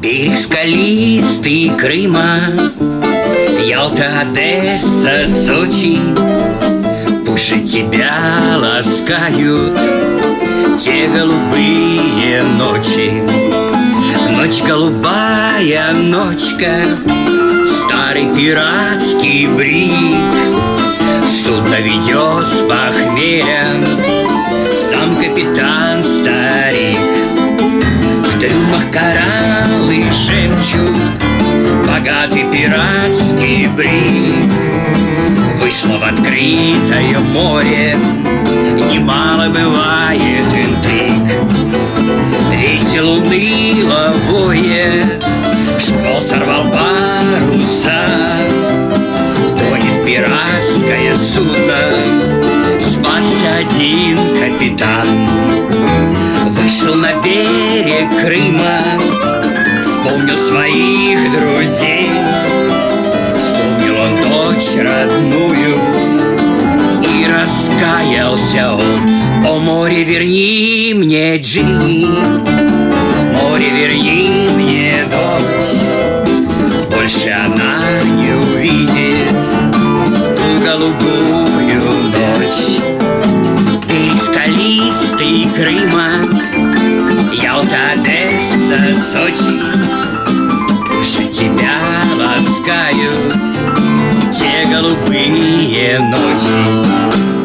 Берег скалистый Крыма, Ялта, Одесса, Сочи. Пусть же тебя ласкают те голубые ночи. Ночь голубая, ночка, старый пиратский брик. Судно ведет с похмелья сам капитан старик. В трюмах кораллы, жемчуг, богатый пиратский брик. Вышло в открытое море, немало бывает интриг. Ветер уныло воет, шквал сорвал паруса. Тонет пиратское судно, спасся один капитан. Вышел на берег Крыма, вспомнил своих друзей. Вспомнил он дочь родную, и раскаялся он. О, море, верни мне Джинни, море, верни мне дочь. Больше она не увидит ту голубую ночь. Берег скалистый Крыма, Ялта, Одесса, Сочи. Пусть же тебя ласкают те голубые ночи.